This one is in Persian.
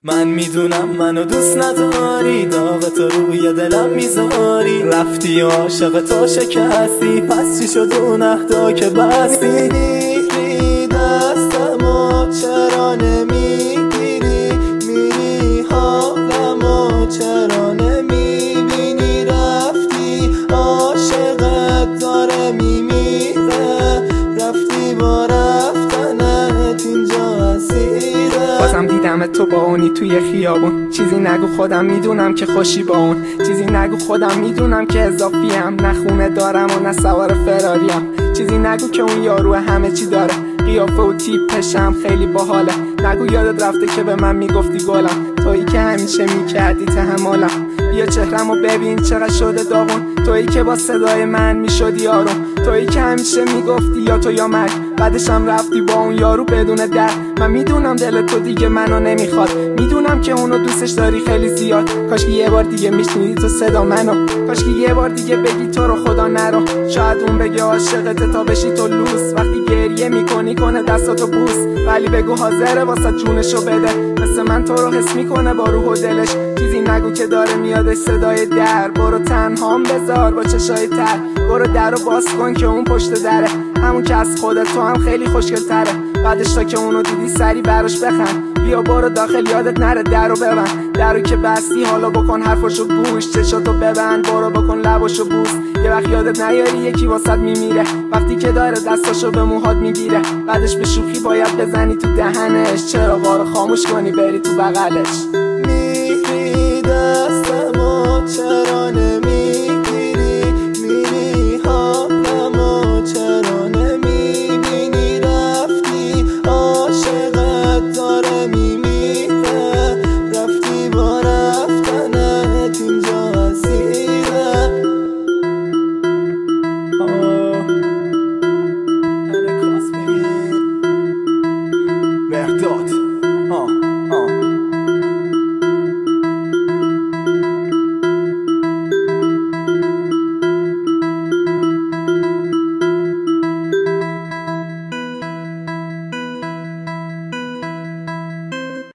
من میدونم منو دوست نداری، داغ تو روی دلم میذاری، رفتی و عاشق تو شکستی، پس چی شد اون عهدا که بستی؟ میگیری دستمو چرا نمیگیری، میری حالمو چرا نمیبینی، رفتی عاشقت داره میمیره، رفتی با رفتنت اینجا اسیره. بازم دیدم تو با اونی توی خیابون، چیزی نگو خودم میدونم که خوشی با اون، چیزی نگو خودم میدونم که اضافیم، نه خونه دارم و نه سوار فراریم، چیزی نگو که اون یارو همه چی داره، قیافه و تیپشم خیلی باحاله، نگو یادت رفته که به من میگفتی گلم، تویی که همیشه میکردی تحملم، بیا چهرمو ببین چقدر شده داغون، تویی که با صدای من میشدی آروم، تویی که همیشه میگفتی یا تو یا من، بعدشم رفتی با اون یارو بدون درد. من میدونم دل تو دیگه منو نمیخواد، میدونم که اونو دوستش داری خیلی زیاد، کاش که یه بار دیگه میشنیدی تو صدا منو، کاش که یه بار دیگه بگی تو رو خدا نرو، شاید اون بگه عاشقت تا بشی تو لوس، وقتی گریه میکنی کنه دستاتو بوس، ولی بگو حاضره واسه جونشو بده، مثل من تو رو حس میکنه با روح و دلش، چیزی نگو که داره میادش صدای در، برو تنهام بذار با چشای تر، برو درو باز کن که اون پشت دره، همون که از خودت تو هم خیلی خوشگل تره، بعدش تا که اونو دیدی سری براش بخند، بیا برو داخل یادت نره درو ببند، درو که بستی حالا بکن حرفاشو گوش، چشاتو ببند برو بکن لباشو بوس، یه وقت یادت نیاری یکی واسط میمیره، وقتی که داره دستاشو به موهات میگیره، بعدش به شوخی باید بزنی تو دهنش، چرا بارو خاموش کنی بری تو بغلش. میری دستمو چرا نمی